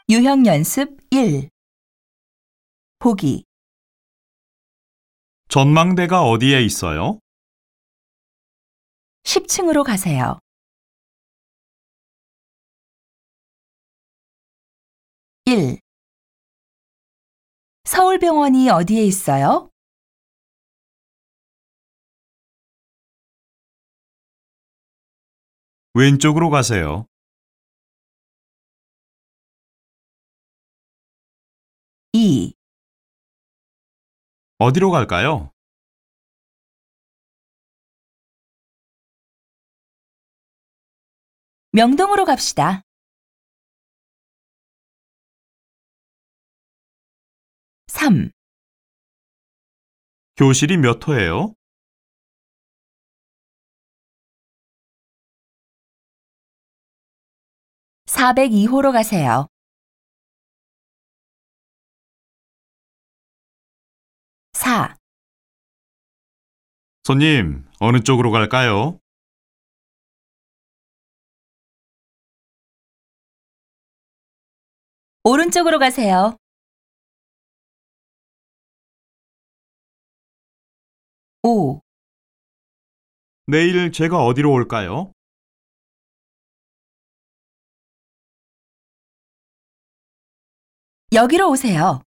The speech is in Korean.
유형 연습 1. 보기. 전망대가 어디에 있어요? 10층으로 가세요. 1. 서울병원이 어디에 있어요? 왼쪽으로 가세요. 2. 어디로 갈까요? 명동으로 갑시다. 3. 교실이 몇 호예요? 402호로 가세요. 4. 손님, 어느 쪽으로 갈까요? 오른쪽으로 가세요. 5. 내일 제가 어디로 올까요? 여기로 오세요.